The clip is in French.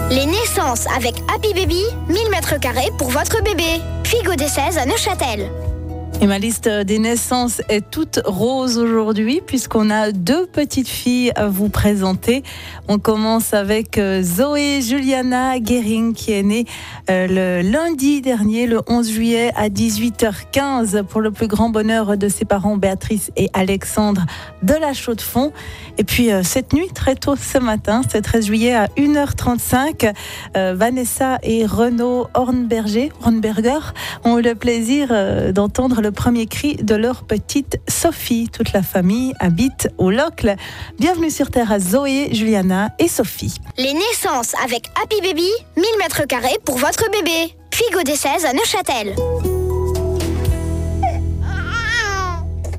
Les naissances avec Happy Baby, 1000 mètres carrés pour votre bébé. Puy des 16 à Neuchâtel. Et ma liste des naissances est toute rose aujourd'hui puisqu'on a 2 petites filles à vous présenter. On commence avec Zoé Juliana Guérin qui est née le lundi dernier, le 11 juillet à 18h15 pour le plus grand bonheur de ses parents Béatrice et Alexandre de la Chaux-de-Fonds. Et puis cette nuit, très tôt ce matin, c'est 13 juillet à 1h35, Vanessa et Renaud Hornberger ont eu le plaisir d'entendre le premier cri de leur petite Sophie. Toute la famille habite au Locle. Bienvenue sur Terre à Zoé, Juliana et Sophie. Les naissances avec Happy Baby, 1000 mètres carrés pour votre bébé. Puy des 16 à Neuchâtel.